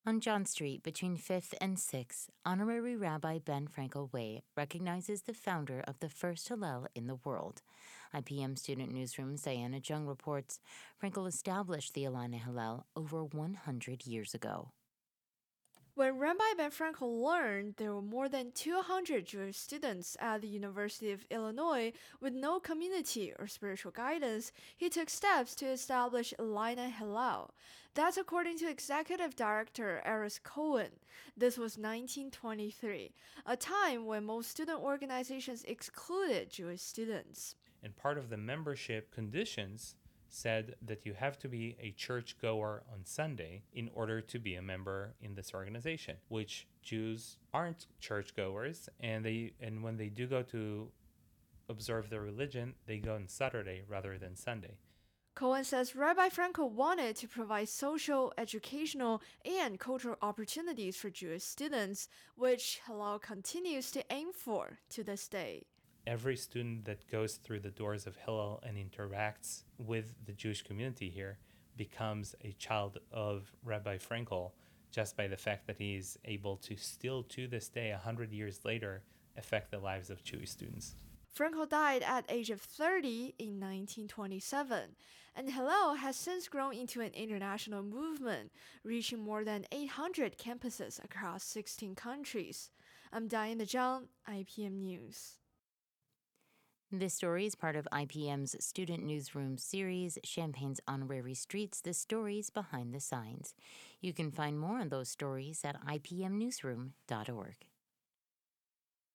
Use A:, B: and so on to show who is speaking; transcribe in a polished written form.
A: On John Street, between 5th and 6th, Honorary Rabbi Ben Frankel Way recognizes the founder of the first Hillel in the world. IPM Student Newsroom's Diana Jung reports Frankel established the Illini Hillel over 100 years ago.
B: When Rabbi Ben Frankel learned there were more than 200 Jewish students at the University of Illinois with no community or spiritual guidance, he took steps to establish Illini Hillel. That's according to Executive Director Eris Cohen. This was 1923, a time when most student organizations excluded Jewish students.
C: And part of the membership conditions said that you have to be a churchgoer on Sunday in order to be a member in this organization, which Jews aren't churchgoers, and when they do go to observe their religion, they go on Saturday rather than Sunday.
B: Cohen says Rabbi Frankel wanted to provide social, educational, and cultural opportunities for Jewish students, which Hillel continues to aim for to this day.
C: Every student that goes through the doors of Hillel and interacts with the Jewish community here becomes a child of Rabbi Frankel just by the fact that he is able to still, to this day, 100 years later, affect the lives of Jewish students.
B: Frankel died at the age of 30 in 1927, and Hillel has since grown into an international movement, reaching more than 800 campuses across 16 countries. I'm Diana Zhang, IPM News.
A: This story is part of IPM's Student Newsroom series, Champagne's Honorary Streets, The Stories Behind the Signs. You can find more on those stories at ipmnewsroom.org.